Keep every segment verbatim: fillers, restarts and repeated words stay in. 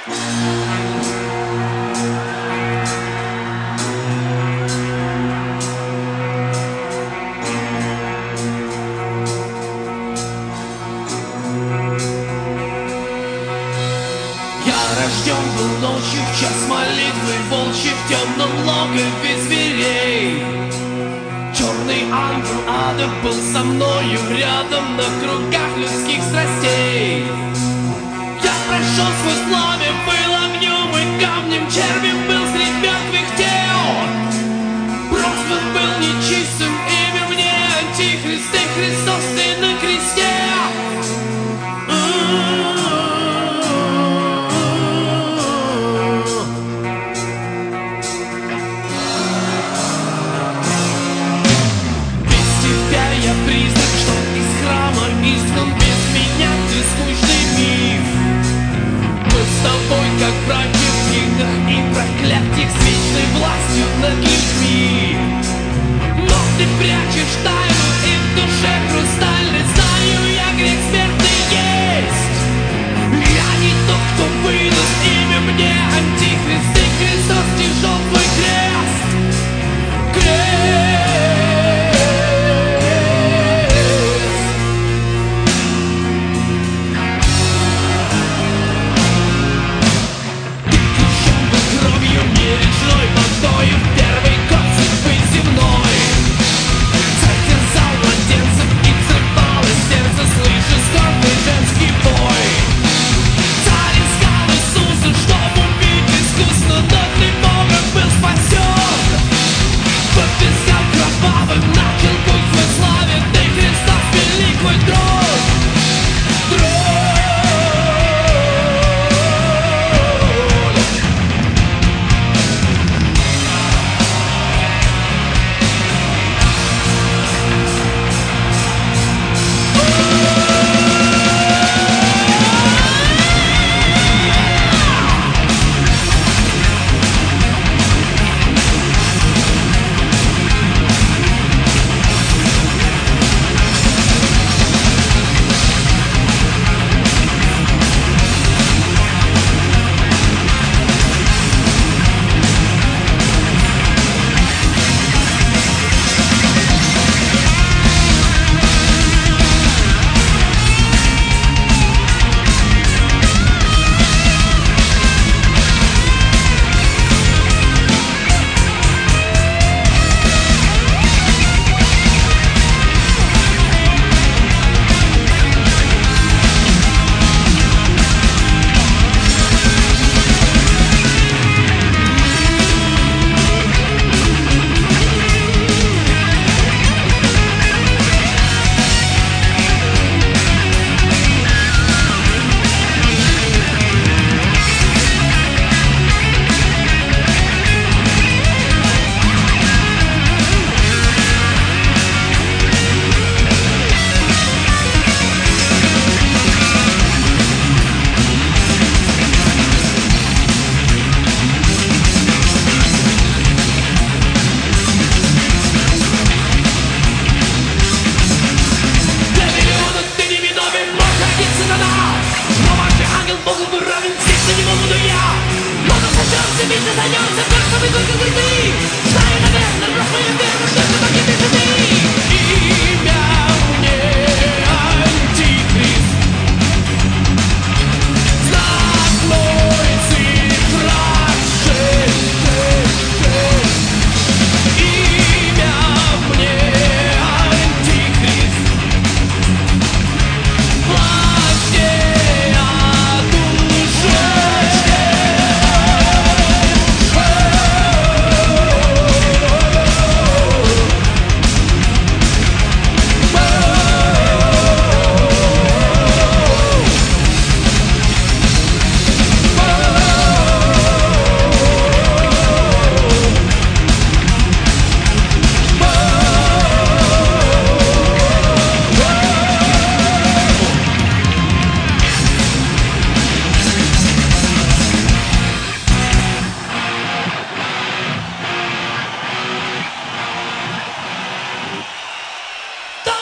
Рожден был ночью в час молитвы волчий в темном логове зверей. Черный ангел ада был со мною рядом на кругах людских страстей. Я прошел сквозь пламя, был огнем и камнем, червем был средь мертвых тел. Прозван был нечистым, имя мне Антихрист, и Христос ты на кресте. Изгнан без меня ты скучный миф. Мы с тобой как братья в книгах и проклятиях с вечной властью над людьми. Но ты прячешь тайну и в душе хрустальной. Знаю я, грех смертный есть. Я не тот, кто выдаст имя мне Антихрист, и Христос тяжел твой крест. Крест.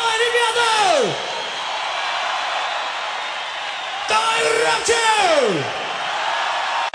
Давай, Равчик!